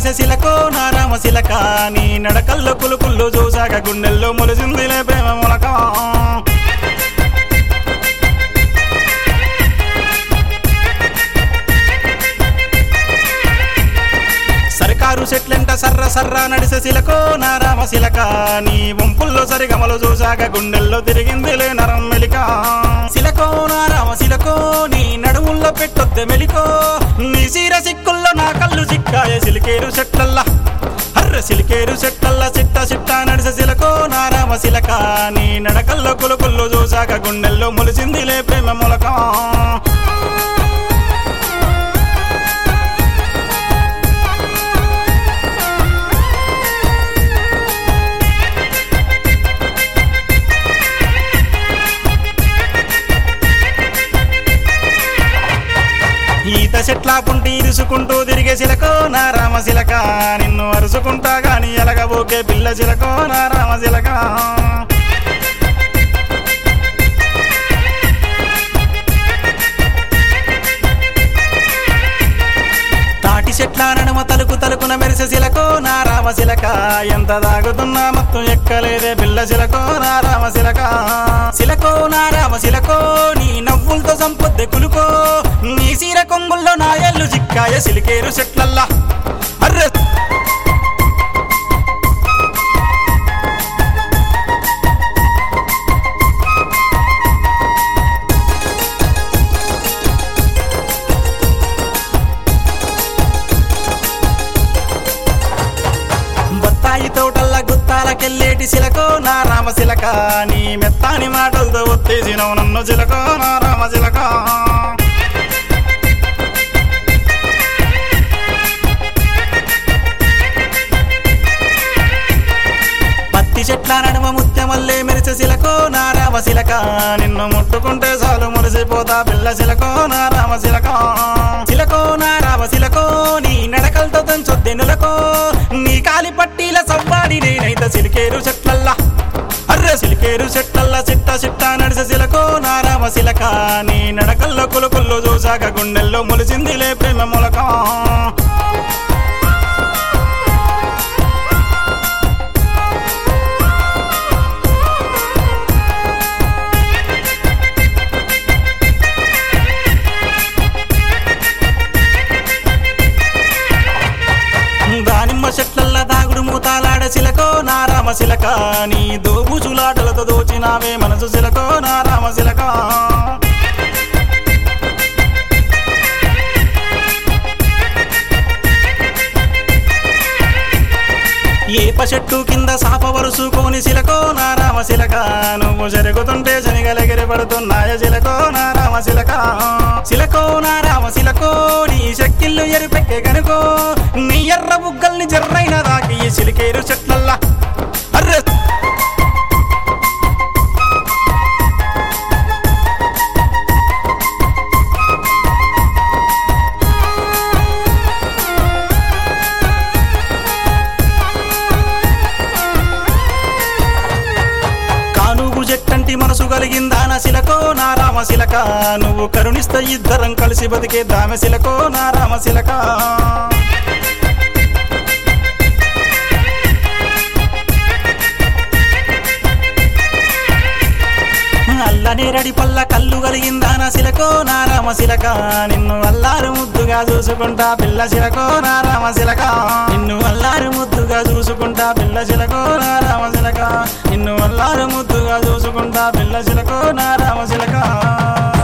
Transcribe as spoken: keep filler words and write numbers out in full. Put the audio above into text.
నడిసే శిలకో నా రామ శిలక నీ నడకల్లో కులుకుల్లో చూసాక గుండెల్లో మొలిసిందిలే ప్రేమ మొలక సర్కారు చెట్లెంట సర్ర సర్ర నడిసే శిలకో నా రామ శిలక నీ వంపుల్లో సరిగమలు చూసాక గుండెల్లో తిరిగిందిలే నరం మెలిక శిలకో నా రామ శిలకో నీ నడుముల్లో పెట్టొద్దే మెలికో నీ సీర సిక్కుల్లో నా కళ్ళు సిక్కాయ సిలికేరు చెట్లల్లా అర్ర సిలికేరు చెట్లల్లా సిట్ట సిట్ట నడిసే శిలకో నా రామ శిలక నీ నడకల్లో కులుకుల్లో చూసాక గుండెల్లో మొలిసిందిలే ప్రేమ మొలక ఈత చెట్ల పుంటి ఇరుసుకుంటూ తిరిగే శిలకో నా రామ శిలక నిన్ను అరుసుకుంటా గాని ఎలగబోకే పిల్ల శిలకో నా రామ శిలక తాటి చెట్ల నడుమ తలుకు తలుకున మెరిసే శిలకో నా రామ శిలక ఎంత దాగుతున్నా మొత్తం ఎక్కలేదే పిల్ల శిలకో నా రామ శిలక శిలకో నా రామ శిలకో నీ నవ్వులతో సంపొద్దే కులుకో నీ సీర కొంగుల్లో నా ఎల్లు చిక్కాయ సిలికేరు చెట్లల్లా అర్రె బత్తాయి తోటల్లా గుత్తాలకెళ్ళేటి శిలకో నా రామ శిలక నీ మెత్తాని మాటలతో ఒత్తేసినవు నన్ను శిలకో నా రామ శిలక పత్తి చెట్ల నడుమ ముత్యమల్లే మెరిసే శిలకో నా రామ శిలక నిన్ను ముట్టుకుంటే చాలు మురిసిపోతా పిల్ల శిలకో నా రామ శిలక శిలకో నా రామ శిలకో నీ నడకలతో తంచొద్దెనులకో నీ కాలి పట్టీల సవ్వాడి నేనైతే సిలికేరు చెట్లల్లా అర్రె సిలికేరు చెట్లల్లా సిట్ట సిట్ట నడిసే శిలకో నా రామ శిలక నీ నడకల్లో కులుకుల్లో చూసాక గుండెల్లో మొలిసిందిలే ప్రేమ మొలక దానిమ్మ చెట్లల్లా దాగుడు మూతాలాడ శిలకో నా రామ శిలక నీ దోబుచులాటలతో దోచినావే మనసు శిలకో నా రామ శిలక ఏప చెట్టు కింద సాప వరుసుకోని శిలకో నా రామ శిలక నువ్వు జరుగుతుంటే శనిగలెగిరి పడుతున్నాయ శిలకో నా రామ శిలక శిలకో నా రామ శిలకో నీ శక్తిళ్ళు ఎరుపెక్కే కనుకో నీ ఎర్ర బుగ్గల్ని జర్రైన దాకి ఈ సిలికేరు చెట్లల్లా అర్రె చెట్టంటి మనసు కలిగిందా నా శిలకో నా రామ శిలక నువ్వు కరుణిస్తే ఇద్దరం కలిసి బతికే దామె శిలకో నా రామ శిలక అల్లనేరడి పల్ల కళ్ళు కలిగిందా నా శిలకో నా రామ శిలక నిన్ను అల్లారు ముద్దుగా చూసుకుంటా పిల్ల శిలకో నా రామ శిలక నిన్ను అల్లారు ముద్దుగా చూసుకుంటా పిల్ల శిలకో నా రామ శిలక నిన్ను అల్లారు ముద్దుగా చూసుకుంటా పిల్ల శిలకో నా రామ శిలక